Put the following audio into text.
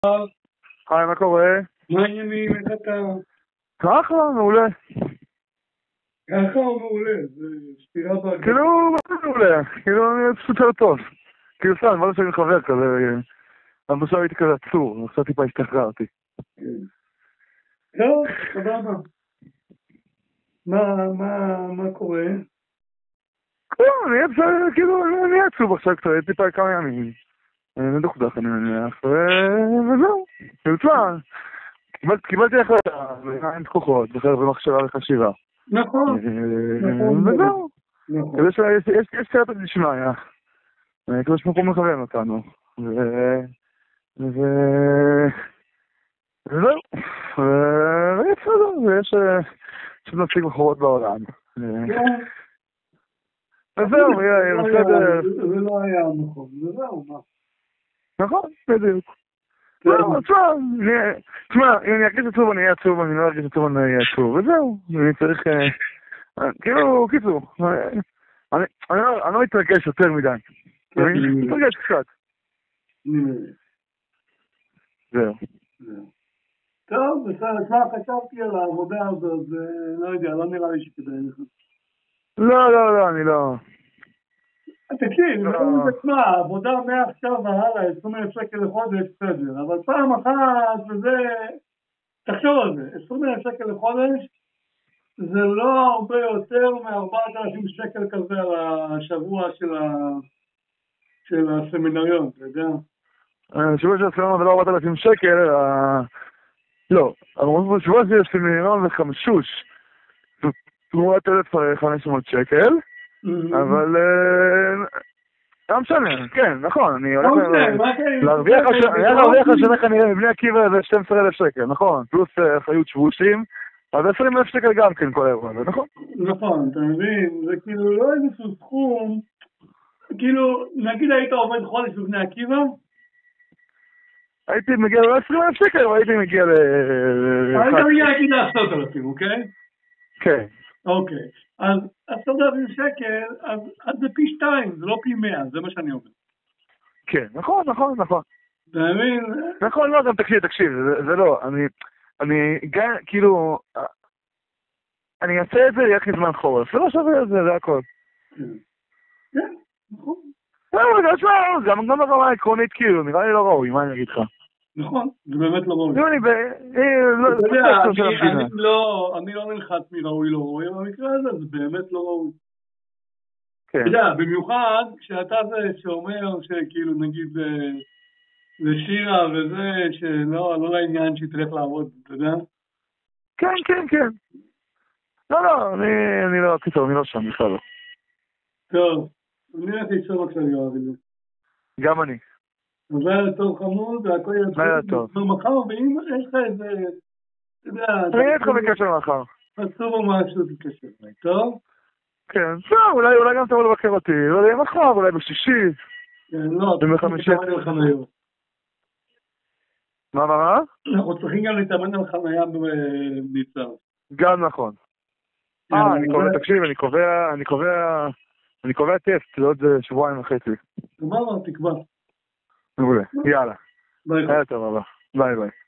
היי, מה קורה? מה העניינים? איך אתה? ככה, מעולה. ככה או מעולה? זה סתירה בהגדרה. כאילו, מה זה מעולה? כאילו, אני פשוט יותר טוב. כאילו, סתם, מה זה שאני חבר כזה, אני בסוף הייתי כזה עצור, עכשיו טיפה השתחררתי. טוב, סבבה. מה קורה? כאילו, אני עצוב עכשיו קצת, טיפה כמה ימים. מדוכדך, אני מניח, וזהו. כאילו, תשמע, קיבלתי החלטה, בעיניים פקוחות, במחשבה וחשיבה. נכון. וזהו. נכון. כדי שיש קצת נשמע, כמו שמקום מכוון אותנו. וזהו. ויש בסדר, ויש נציג בחורות בעולם. וזהו, יהיה בסדר. זה לא היה נכון, וזהו, מה? נכון, בדיוק. תשמע, אם אני ארגיש עצוב אני אהיה עצוב, אני לא ארגיש עצוב אני אהיה עצוב, וזהו, אני צריך, כאילו, קיצור, אני לא מתרגש יותר מדי, אני מתרגש קצת. זהו. טוב, בסדר, חשבתי על העבודה הזאת, לא יודע, לא נראה לי שכדאי לך. לא, אני לא. תקשיב, תשמע, עבודה מעכשיו והלאה, 20,000 שקל לחודש, בסדר, אבל פעם אחת, וזה, תחשוב על זה, 20,000 שקל לחודש, זה לא הרבה יותר מ4,000 שקל כזה על השבוע של הסמינריון, אתה יודע? השבוע של הסמינריון זה לא 4,000 שקל, לא, אבל בשבוע של הסמינריון זה חמשוש, תמורת 1,500 שקל, אבל לא משנה, כן, נכון, אני הולך להרוויח השנה כנראה מבני עקיבא זה 12,000 שקל, נכון, פלוס חיות שבושים, אז 20,000 שקל גם כן כל האירוע הזה, נכון? נכון, אתה מבין, זה כאילו לא איזשהו סכום, כאילו, נגיד היית עובד חודש בבני עקיבא? הייתי מגיע ל-20,000 שקל, או הייתי מגיע היית מגיע הייתי ל10,000, אוקיי? כן. אוקיי, אז 10,000 שקל, אז זה פי 2, זה לא פי 100, זה מה שאני אומר. כן, נכון. אתה מבין? נכון, לא, גם תקשיב, זה לא, אני גם, כאילו, אני אעשה את זה רק לזמן חורף, זה לא שווה את זה, זה הכל. כן, נכון. גם ברמה העקרונית, כאילו, נראה לי לא ראוי, מה אני אגיד לך? נכון, זה באמת לא ראוי. אני לא נלחץ מראוי לא ראוי, אבל במקרה הזה זה באמת לא ראוי. אתה יודע, במיוחד כשאתה זה שאומר שכאילו נגיד לשירה וזה, שלא לעניין שהיא תלך לעבוד, אתה יודע? כן. לא, אני לא, קיצור, אני לא שם, בכלל לא. טוב, אני הולך לישון עכשיו יואב את זה. גם אני. אז לילה טוב חמוד, והכל יצא. לילה טוב. מחר, ואם יש לך איזה, אתה יודע... אני אהיה איתך בקשר מחר. חשוב או משהו תתקשר, טוב? כן, אולי גם תבוא לבקר אותי, לא יודע, מחר, אולי בשישי. כן, לא, בחמישי. מה? אנחנו צריכים גם להתאמן על חניה בניצב. גם נכון. תקשיב, אני קובע טסט לעוד 1.5 שבועות. תקבע. מעולה, יאללה. ביי. היה טוב, ביי.